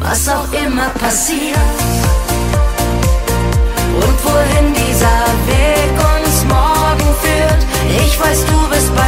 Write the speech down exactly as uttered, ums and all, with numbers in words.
was auch immer passiert. Und wohin dieser Weg uns morgen führt, ich weiß, du bist bei